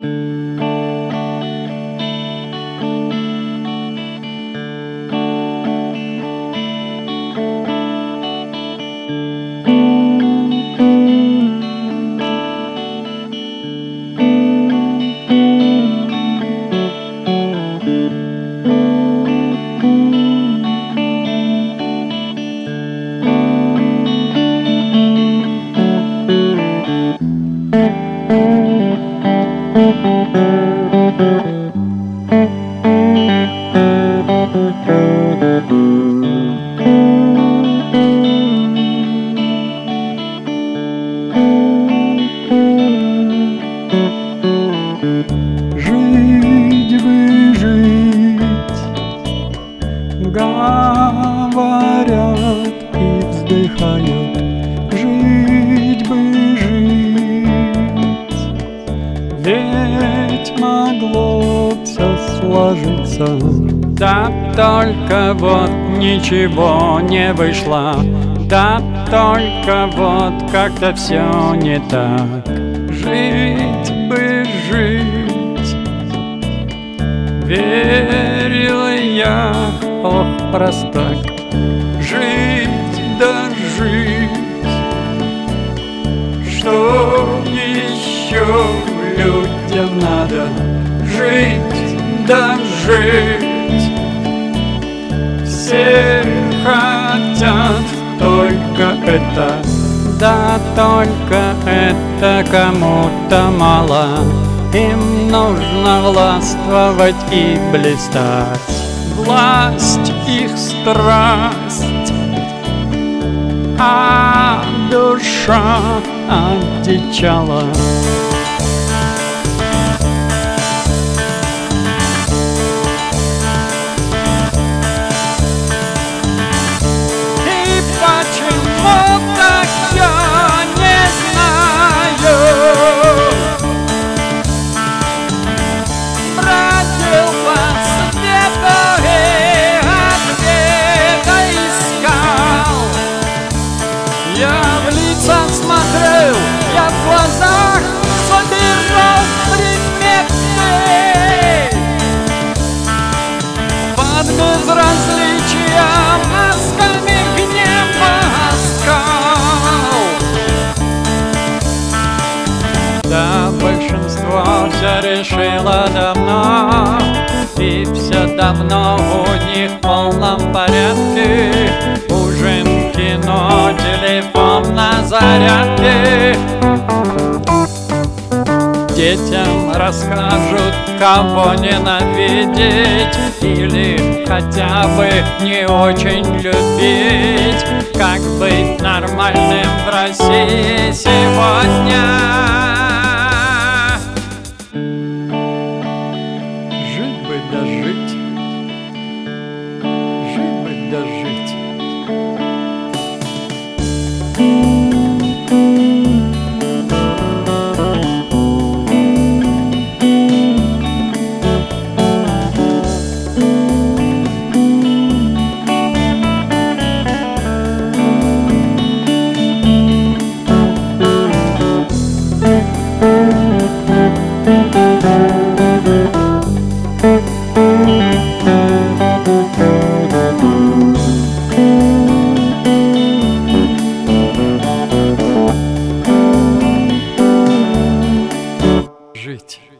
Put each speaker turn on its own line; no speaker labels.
Жить бы жить, говорят и вздыхают. Жить бы жить, ведь могло все сложиться.
Да только вот ничего не вышло. Да только вот как-то все не так. Жить бы жить, верил я, ох, простак. Жить да жить, что еще людям надо? Жить да жить, все хотят только это. Да только это кому-то мало. Им нужно властвовать и блистать. Власть их страсть, а душа одичала. И почему так я не знаю? Бродил по свету и ответа искал. Я в лица смотрел, я в глазах собирал приметы. Под безразличием масками гнева оскал. Да, большинство все решило давно, и все давно у них в полном порядке. Ужин, кино, телефон на зарядке. Детям расскажут, кого ненавидеть, или хотя бы не очень любить. Как быть нормальным в России сегодня? Жить бы да жить, жить бы да жить. Жить.